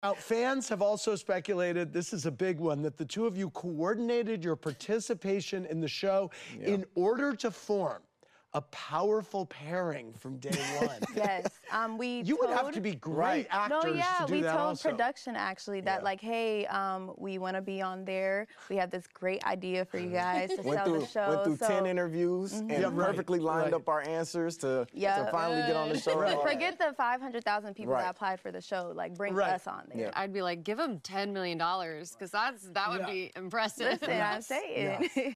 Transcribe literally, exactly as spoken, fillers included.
Now, fans have also speculated, this is a big one, that the two of you coordinated your participation in the show Yeah. in order to form a powerful pairing from day one. Yes, um, we You told, would have to be great Right. actors No, yeah, to do we that told also. production actually that Yeah. like, hey, um, we want to be on there. We have this great idea for you guys to Went sell through, the show. went through so, ten interviews Mhm. and Yeah, right, perfectly lined right. up our answers to, Yeah. to finally get on the show. Right. Forget the five hundred thousand people Right. that applied for the show. Like, bring Right. us on there. Yeah. I'd be like, give him ten million dollars, because that's that would Yeah. be impressive. Listen, I'm saying. Yes.